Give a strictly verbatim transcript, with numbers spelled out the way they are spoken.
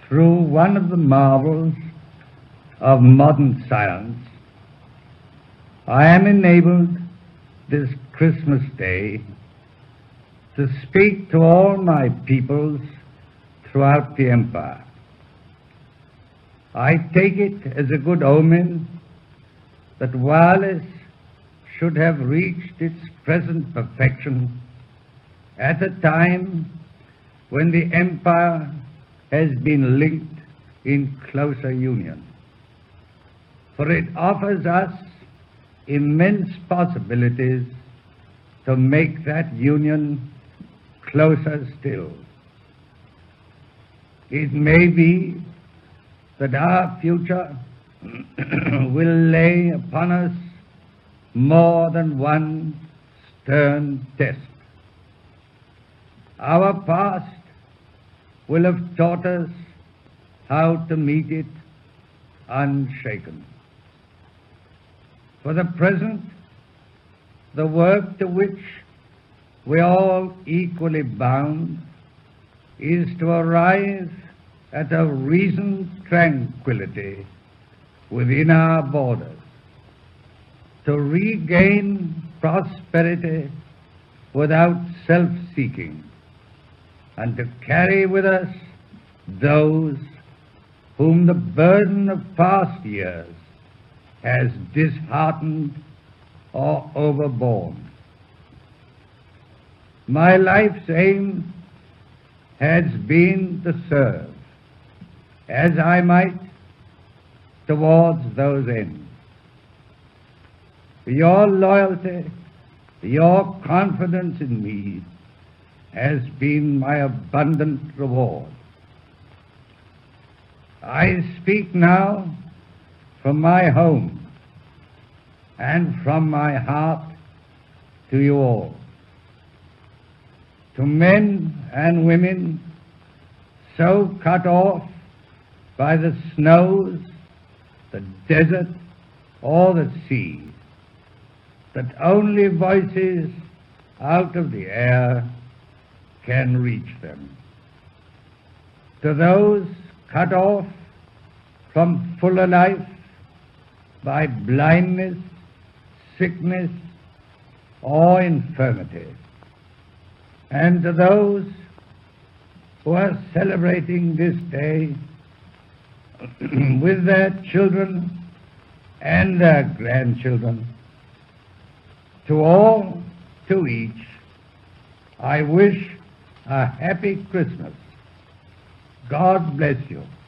through one of the marvels of modern science, I am enabled this Christmas Day to speak to all my peoples throughout the empire. I take it as a good omen that wireless should have reached its present perfection at a time when the empire has been linked in closer union. For it offers us immense possibilities to make that union closer still. It may be that our future will lay upon us more than one stern test. Our past will have taught us how to meet it unshaken. For the present, the work to which we are all equally bound is to arrive at a reasoned tranquility within our borders, to regain prosperity without self-seeking, and to carry with us those whom the burden of past years has disheartened or overborne. My life's aim has been to serve, as I might, towards those ends. Your loyalty, your confidence in me has been my abundant reward. I speak now from my home and from my heart to you all. To men and women so cut off by the snows, the desert, or the sea, that only voices out of the air can reach them. To those cut off from fuller life by blindness, sickness, or infirmity, and to those who are celebrating this day with their children and their grandchildren, to all, to each, I wish a happy Christmas. God bless you.